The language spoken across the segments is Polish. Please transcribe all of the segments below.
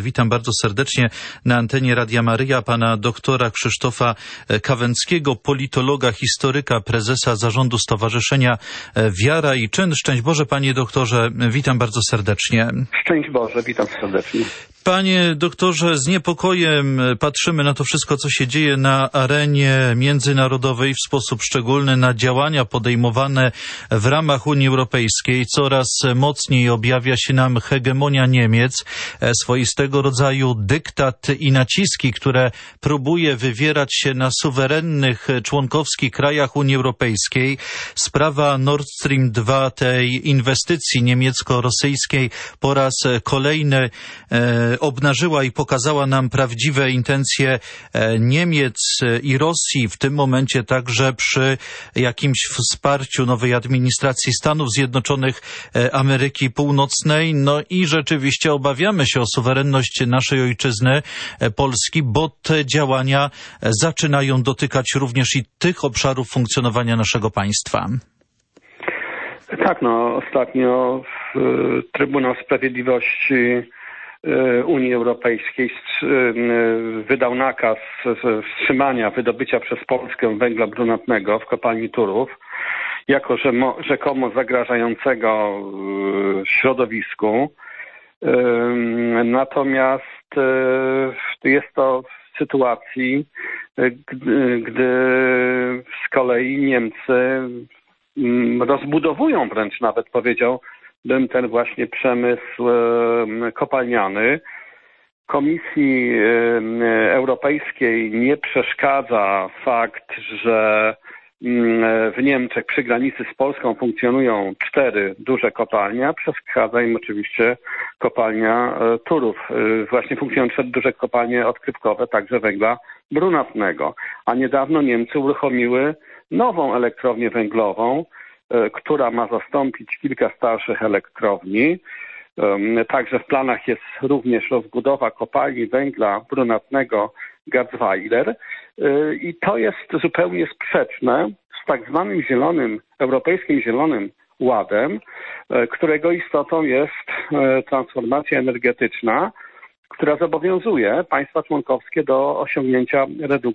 Witam bardzo serdecznie na antenie Radia Maryja pana doktora Krzysztofa Kawęckiego, politologa, historyka, prezesa zarządu Stowarzyszenia Wiara i Czyn. Szczęść Boże, panie doktorze, witam bardzo serdecznie. Szczęść Boże, witam serdecznie. Panie doktorze, z niepokojem patrzymy na to wszystko, co się dzieje na arenie międzynarodowej, w sposób szczególny na działania podejmowane w ramach Unii Europejskiej. Coraz mocniej objawia się nam hegemonia Niemiec, swoistego rodzaju dyktat i naciski, które próbuje wywierać się na suwerennych członkowskich krajach Unii Europejskiej. Sprawa Nord Stream 2, tej inwestycji niemiecko-rosyjskiej, po raz kolejny obnażyła i pokazała nam prawdziwe intencje Niemiec i Rosji, w tym momencie także przy jakimś wsparciu nowej administracji Stanów Zjednoczonych Ameryki Północnej. No i rzeczywiście obawiamy się o suwerenność naszej ojczyzny Polski, bo te działania zaczynają dotykać również i tych obszarów funkcjonowania naszego państwa. Tak, ostatnio Trybunał Sprawiedliwości Unii Europejskiej wydał nakaz wstrzymania wydobycia przez Polskę węgla brunatnego w kopalni Turów, jako rzekomo zagrażającego środowisku. Natomiast jest to w sytuacji, gdy z kolei Niemcy rozbudowują, wręcz nawet powiedziałbym, ten właśnie przemysł kopalniany. Komisji Europejskiej nie przeszkadza fakt, że w Niemczech przy granicy z Polską funkcjonują 4 duże kopalnie, a przeszkadza im oczywiście kopalnia Turów. Właśnie funkcjonują 4 duże kopalnie odkrywkowe, także węgla brunatnego. A niedawno Niemcy uruchomiły nową elektrownię węglową, która ma zastąpić kilka starszych elektrowni. Także w planach jest również rozbudowa kopalni węgla brunatnego Garzweiler i to jest zupełnie sprzeczne z tak zwanym Europejskim Zielonym Ładem, którego istotą jest transformacja energetyczna, która zobowiązuje państwa członkowskie do osiągnięcia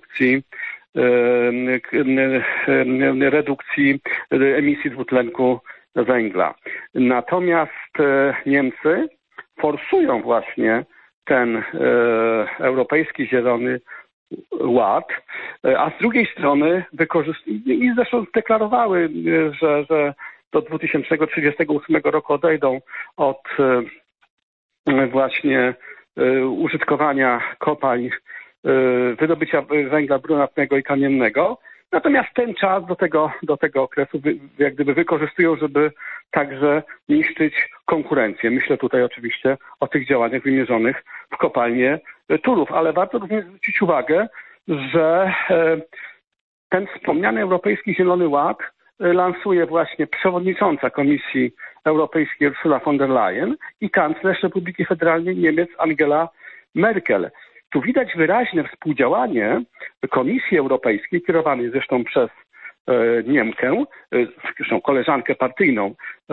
redukcji emisji dwutlenku węgla. Natomiast Niemcy forsują właśnie ten Europejski Zielony Ład, a z drugiej strony i zresztą deklarowały, że do 2038 roku odejdą od właśnie użytkowania kopalń, wydobycia węgla brunatnego i kamiennego. Natomiast ten czas do tego okresu jak gdyby wykorzystują, żeby także niszczyć konkurencję. Myślę tutaj oczywiście o tych działaniach wymierzonych w kopalnię Turów, ale warto również zwrócić uwagę, że ten wspomniany Europejski Zielony Ład lansuje właśnie przewodnicząca Komisji Europejskiej Ursula von der Leyen i kanclerz Republiki Federalnej Niemiec Angela Merkel. Tu widać wyraźne współdziałanie Komisji Europejskiej, kierowanej zresztą przez Niemkę, zresztą koleżankę partyjną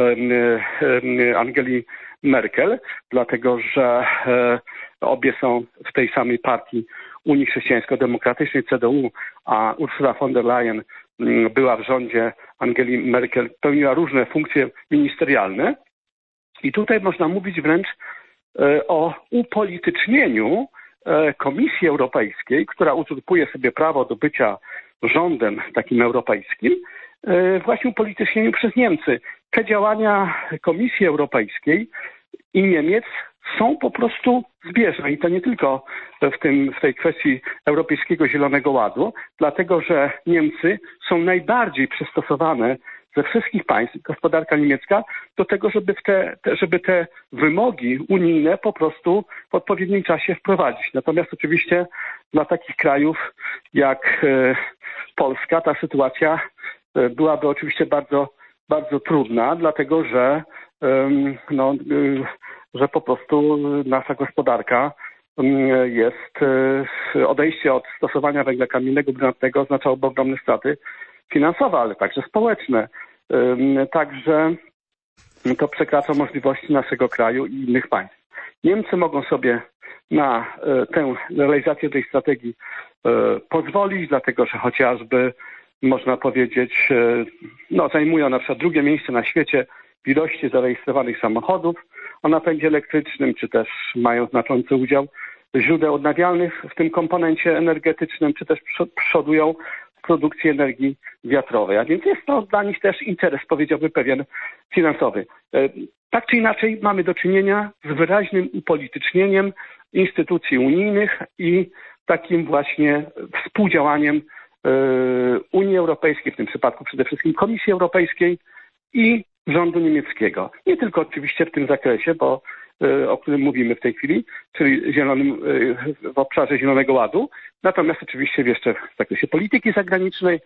Angeli Merkel, dlatego że obie są w tej samej partii Unii Chrześcijańsko-Demokratycznej, CDU, a Ursula von der Leyen była w rządzie Angeli Merkel, pełniła różne funkcje ministerialne. I tutaj można mówić wręcz o upolitycznieniu Komisji Europejskiej, która uzurpuje sobie prawo do bycia rządem takim europejskim, właśnie upolitycznieniu przez Niemcy. Te działania Komisji Europejskiej i Niemiec są po prostu zbieżne i to nie tylko w tej kwestii Europejskiego Zielonego Ładu, dlatego że Niemcy są najbardziej przystosowane ze wszystkich państw, gospodarka niemiecka, do tego, żeby te wymogi unijne po prostu w odpowiednim czasie wprowadzić. Natomiast oczywiście dla takich krajów jak Polska ta sytuacja byłaby oczywiście bardzo, bardzo trudna, dlatego że po prostu nasza gospodarka jest, odejście od stosowania węgla kamiennego brunatnego oznaczałoby ogromne straty finansowe, ale także społeczne. Także to przekracza możliwości naszego kraju i innych państw. Niemcy mogą sobie na tę realizację tej strategii pozwolić, dlatego że chociażby można powiedzieć, zajmują na przykład drugie miejsce na świecie w ilości zarejestrowanych samochodów o napędzie elektrycznym, czy też mają znaczący udział źródeł odnawialnych w tym komponencie energetycznym, czy też przodują w produkcji energii wiatrowej. A więc jest to dla nich też interes, powiedziałbym, pewien finansowy. Tak czy inaczej mamy do czynienia z wyraźnym upolitycznieniem instytucji unijnych i takim właśnie współdziałaniem Unii Europejskiej, w tym przypadku przede wszystkim Komisji Europejskiej i rządu niemieckiego. Nie tylko oczywiście w tym zakresie, o którym mówimy w tej chwili, czyli w obszarze Zielonego Ładu, natomiast oczywiście jeszcze w zakresie polityki zagranicznej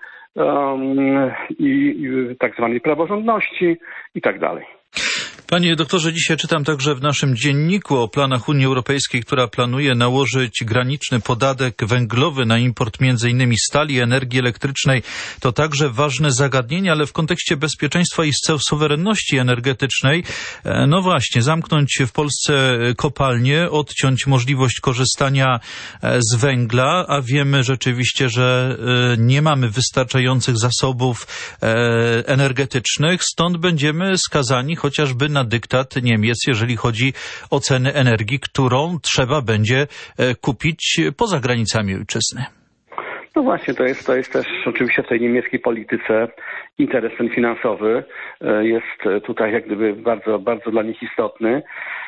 i tak zwanej praworządności i tak dalej. Panie doktorze, dzisiaj czytam także w naszym dzienniku o planach Unii Europejskiej, która planuje nałożyć graniczny podatek węglowy na import m.in. stali i energii elektrycznej. To także ważne zagadnienie, ale w kontekście bezpieczeństwa i suwerenności energetycznej, no właśnie, zamknąć w Polsce kopalnie, odciąć możliwość korzystania z węgla, a wiemy rzeczywiście, że nie mamy wystarczających zasobów energetycznych, stąd będziemy skazani chociażby na dyktat Niemiec, jeżeli chodzi o ceny energii, którą trzeba będzie kupić poza granicami ojczyzny. No właśnie, to jest też oczywiście w tej niemieckiej polityce interes ten finansowy jest tutaj jak gdyby bardzo, bardzo dla nich istotny.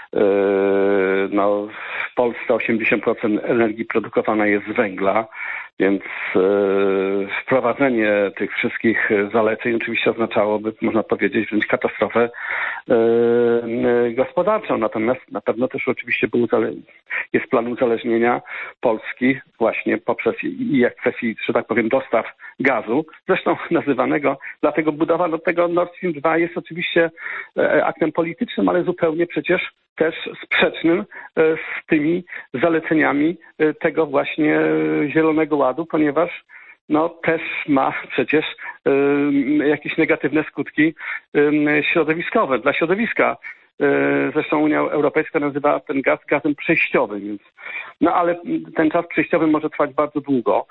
W Polsce 80% energii produkowana jest z węgla, więc wprowadzenie tych wszystkich zaleceń oczywiście oznaczałoby, można powiedzieć, wręcz katastrofę gospodarczą. Natomiast na pewno też oczywiście jest plan uzależnienia Polski właśnie poprzez kwestii, że tak powiem, dostaw gazu, zresztą nazywanego, dlatego budowa tego Nord Stream 2 jest oczywiście aktem politycznym, ale zupełnie przecież też sprzecznym z tymi zaleceniami tego właśnie Zielonego Ładu, ponieważ też ma przecież jakieś negatywne skutki środowiskowe dla środowiska. Zresztą Unia Europejska nazywa ten gaz gazem przejściowym, więc ale ten czas przejściowy może trwać bardzo długo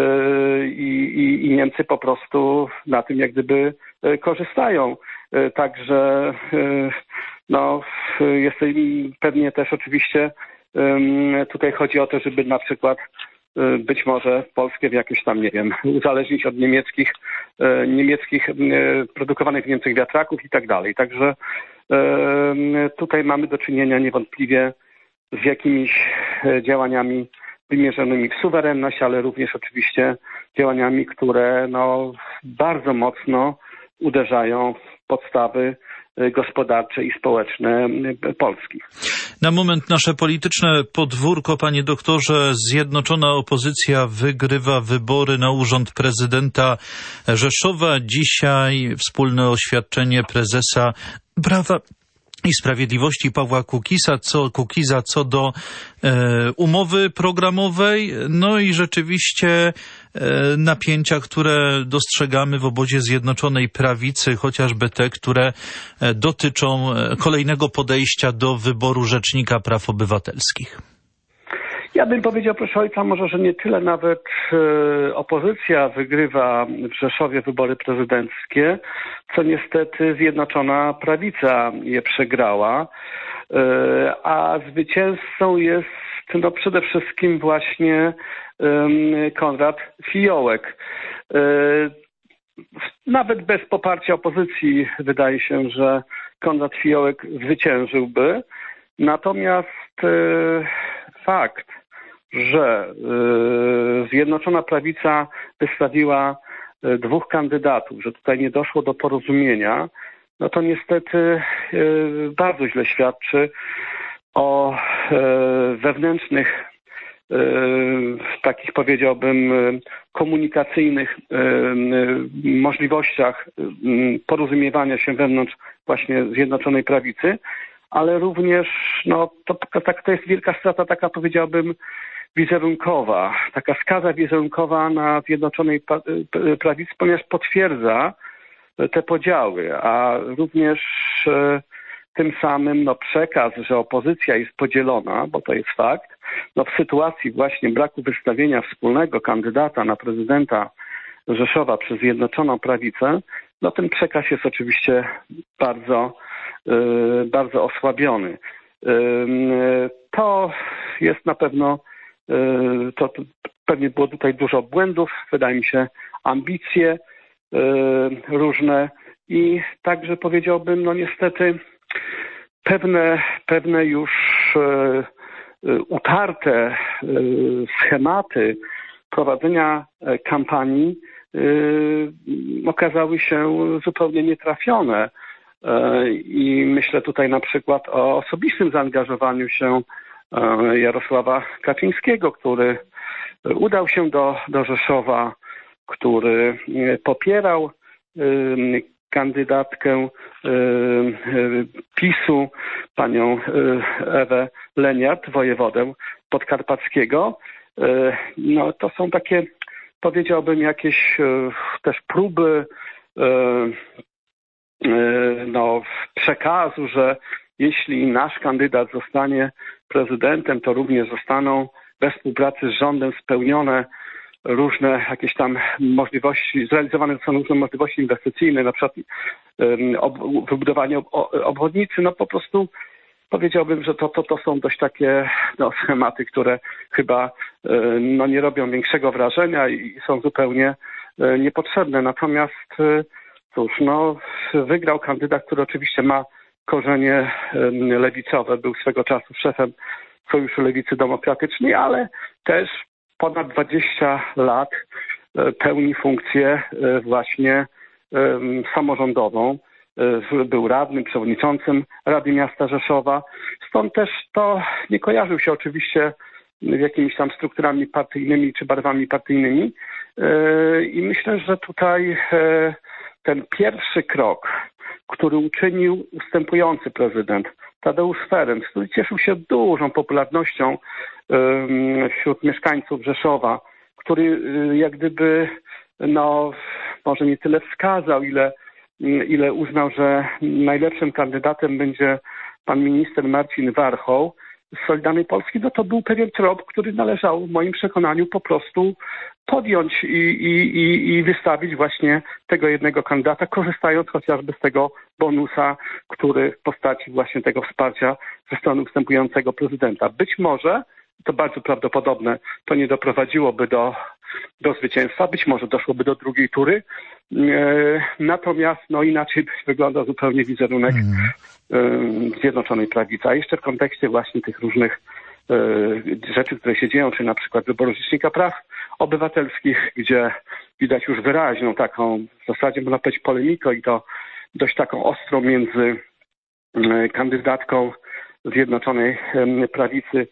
i Niemcy po prostu na tym jak gdyby korzystają. Także jest pewnie też oczywiście tutaj chodzi o to, żeby na przykład być może Polskę w jakimś tam, nie wiem, uzależnić od niemieckich produkowanych w Niemczech wiatraków i tak dalej. Także tutaj mamy do czynienia niewątpliwie z jakimiś działaniami wymierzonymi w suwerenność, ale również oczywiście działaniami, które bardzo mocno uderzają w podstawy gospodarcze i społeczne Polski. Na moment nasze polityczne podwórko, panie doktorze. Zjednoczona opozycja wygrywa wybory na urząd prezydenta Rzeszowa. Dzisiaj wspólne oświadczenie prezesa Prawa i Sprawiedliwości Pawła Kukiza co do umowy programowej. No i rzeczywiście napięcia, które dostrzegamy w obozie Zjednoczonej Prawicy, chociażby te, które dotyczą kolejnego podejścia do wyboru Rzecznika Praw Obywatelskich. Ja bym powiedział, proszę ojca, może, że nie tyle nawet opozycja wygrywa w Rzeszowie wybory prezydenckie, co niestety Zjednoczona Prawica je przegrała, a zwycięzcą jest przede wszystkim właśnie Konrad Fiołek. Nawet bez poparcia opozycji wydaje się, że Konrad Fiołek zwyciężyłby. Natomiast fakt, że Zjednoczona Prawica wystawiła dwóch kandydatów, że tutaj nie doszło do porozumienia, to niestety bardzo źle świadczy o wewnętrznych, takich powiedziałbym komunikacyjnych możliwościach porozumiewania się wewnątrz właśnie Zjednoczonej Prawicy, ale również to jest wielka strata, taka powiedziałbym wizerunkowa, taka skaza wizerunkowa na Zjednoczonej Prawicy, ponieważ potwierdza te podziały, a również tym samym przekaz, że opozycja jest podzielona, bo to jest fakt, w sytuacji właśnie braku wystawienia wspólnego kandydata na prezydenta Rzeszowa przez Zjednoczoną Prawicę, ten przekaz jest oczywiście bardzo osłabiony. To jest na pewno, to pewnie było tutaj dużo błędów, wydaje mi się, ambicje różne i także powiedziałbym, niestety pewne już utarte schematy prowadzenia kampanii okazały się zupełnie nietrafione. I myślę tutaj na przykład o osobistym zaangażowaniu się Jarosława Kaczyńskiego, który udał się do Rzeszowa, który popierał kandydatkę PiS-u, panią Ewę Leniart, wojewodę podkarpackiego. To są takie, powiedziałbym, jakieś też próby przekazu, że jeśli nasz kandydat zostanie prezydentem, to również zostaną we współpracy z rządem spełnione różne jakieś tam możliwości, zrealizowane zostaną różne możliwości inwestycyjne, na przykład wybudowanie obwodnicy. Po prostu powiedziałbym, że to są dość takie schematy, które chyba nie robią większego wrażenia i są zupełnie niepotrzebne. Natomiast cóż, wygrał kandydat, który oczywiście ma korzenie lewicowe, był swego czasu szefem Sojuszu Lewicy Demokratycznej, ale też ponad 20 lat pełni funkcję właśnie samorządową. Był radnym, przewodniczącym Rady Miasta Rzeszowa. Stąd też to nie kojarzył się oczywiście jakimiś tam strukturami partyjnymi czy barwami partyjnymi. I myślę, że tutaj ten pierwszy krok, który uczynił ustępujący prezydent Tadeusz Ferenc, który cieszył się dużą popularnością wśród mieszkańców Rzeszowa, który jak gdyby może nie tyle wskazał, ile uznał, że najlepszym kandydatem będzie pan minister Marcin Warchoł z Solidarnej Polski, to był pewien trop, który należało w moim przekonaniu po prostu podjąć i wystawić właśnie tego jednego kandydata, korzystając chociażby z tego bonusa, który w postaci właśnie tego wsparcia ze strony ustępującego prezydenta. Być może, to bardzo prawdopodobne, to nie doprowadziłoby do zwycięstwa, być może doszłoby do drugiej tury, natomiast inaczej wygląda zupełnie wizerunek Zjednoczonej Prawicy. A jeszcze w kontekście właśnie tych różnych rzeczy, które się dzieją, czy na przykład wyboru Rzecznika Praw Obywatelskich, gdzie widać już wyraźną taką, w zasadzie można powiedzieć, polemikę i to dość taką ostrą między kandydatką Zjednoczonej Prawicy,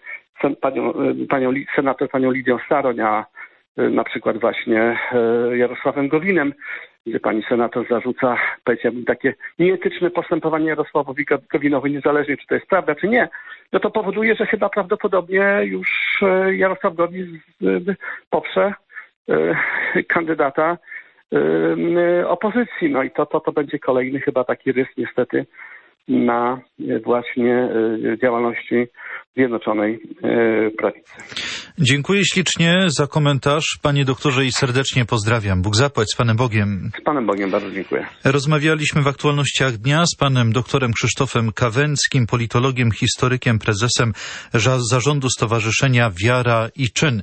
panią Lidią Staroń, a na przykład właśnie Jarosławem Gowinem, gdzie pani senator zarzuca, powiedziałbym, takie nieetyczne postępowanie Jarosławowi Gowinowi, niezależnie czy to jest prawda, czy nie, to powoduje, że chyba prawdopodobnie już Jarosław Gowin poprze kandydata opozycji. I to będzie kolejny chyba taki rys niestety na właśnie działalności Zjednoczonej Prawicy. Dziękuję ślicznie za komentarz, panie doktorze, i serdecznie pozdrawiam. Bóg zapłać, z Panem Bogiem. Z Panem Bogiem, bardzo dziękuję. Rozmawialiśmy w aktualnościach dnia z panem doktorem Krzysztofem Kawęckim, politologiem, historykiem, prezesem zarządu Stowarzyszenia Wiara i Czyn.